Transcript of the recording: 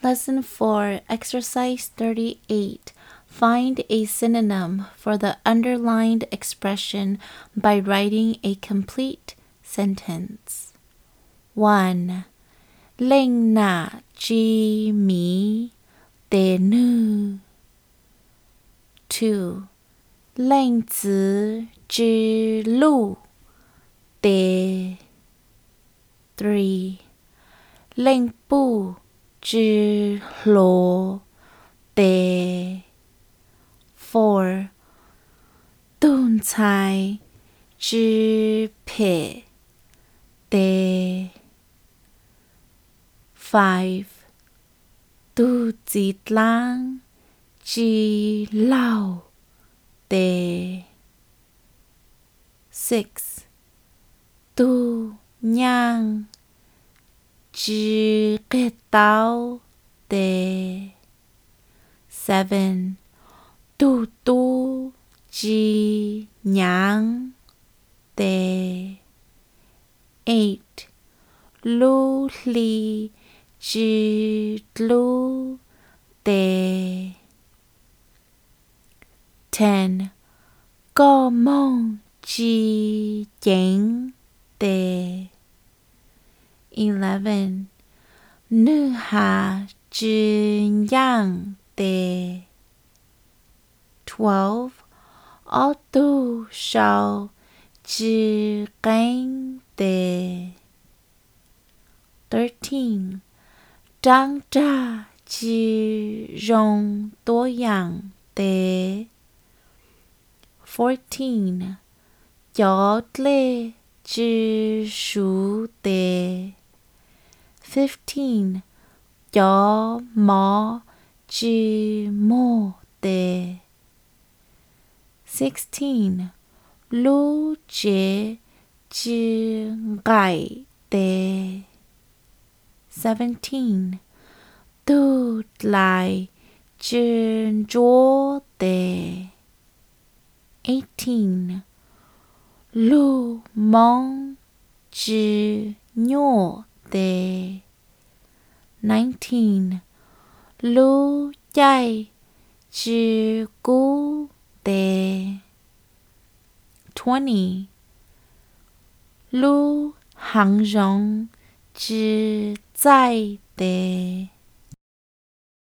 Lesson 4, Exercise 38. Find a synonym for the underlined expression by writing a complete sentence. 1. Linh na chi mi de nu. 2. 令子之路de. 3. 令部之罗de. 4. 顿才之撇de. 5. 肚子lang之老de. 6. 肚娘之个刀de. 7. 肚肚之娘de. 8. 路里之路de. 10. 個夢之影de. 11. 女孩之樣de. 12. 我多少之間de. 13. 長大之容多樣de. 14. 有力之數de. 15. 有毛之毛de. 16. 路捷之改de. 17. 都來之桌de. 18. 路蒙之鳥de. 19. 路dài之孤de. 20. 路杭容之在de.